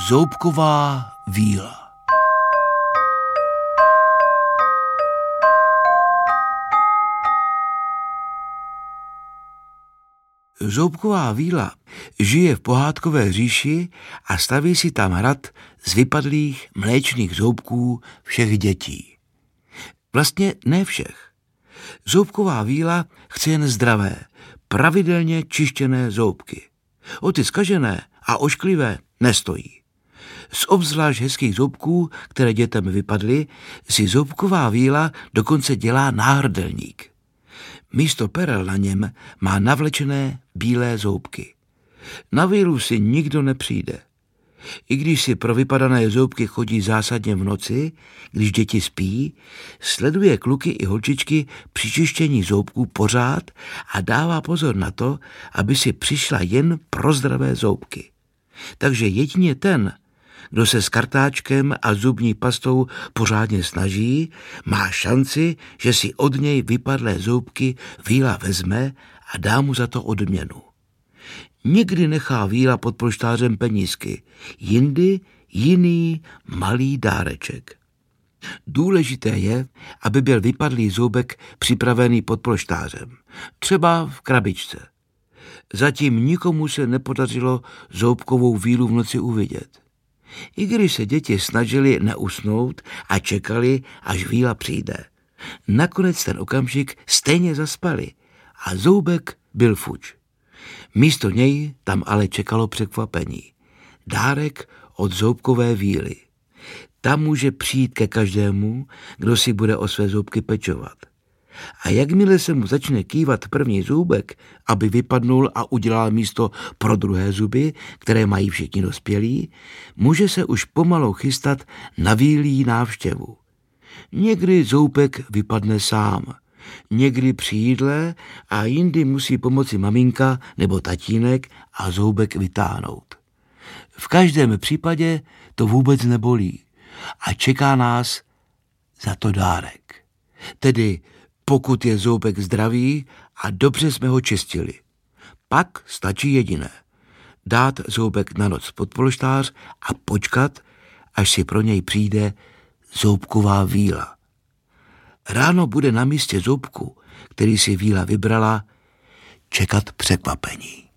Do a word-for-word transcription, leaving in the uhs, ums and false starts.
Zoubková víla. Zoubková víla žije v pohádkové říši a staví si tam hrad z vypadlých mléčných zoubků všech dětí. Vlastně ne všech. Zoubková víla chce jen zdravé, pravidelně čištěné zoubky. O ty zkažené a ošklivé nestojí. Z obzvlášť hezkých zoubků, které dětem vypadly, si zoubková víla dokonce dělá náhrdelník. Místo perel na něm má navlečené bílé zoubky. Na vílu si nikdo nepřijde. I když si pro vypadané zoubky chodí zásadně v noci, když děti spí, sleduje kluky i holčičky při čištění zoubků pořád a dává pozor na to, aby si přišla jen pro zdravé zoubky. Takže jedině ten, kdo se s kartáčkem a zubní pastou pořádně snaží, má šanci, že si od něj vypadlé zoubky víla vezme a dá mu za to odměnu. Někdy nechá víla pod polštářem penízky, jindy jiný malý dáreček. Důležité je, aby byl vypadlý zoubek připravený pod polštářem, třeba v krabičce. Zatím nikomu se nepodařilo zoubkovou vílu v noci uvidět. I když se děti snažili neusnout a čekali, až víla přijde. Nakonec ten okamžik stejně zaspali a zoubek byl fuč. Místo něj tam ale čekalo překvapení. Dárek od zoubkové víly. Ta může přijít ke každému, kdo si bude o své zoubky pečovat. A jakmile se mu začne kývat první zoubek, aby vypadnul a udělal místo pro druhé zuby, které mají všichni dospělí, může se už pomalu chystat na vílí návštěvu. Někdy zoubek vypadne sám, někdy při jídle a jindy musí pomoci maminka nebo tatínek a zoubek vytáhnout. V každém případě to vůbec nebolí a čeká nás za to dárek. Tedy pokud je zoubek zdravý a dobře jsme ho čistili. Pak stačí jediné. Dát zoubek na noc pod polštář a počkat, až si pro něj přijde zoubková víla. Ráno bude na místě zoubku, který si víla vybrala, čekat překvapení.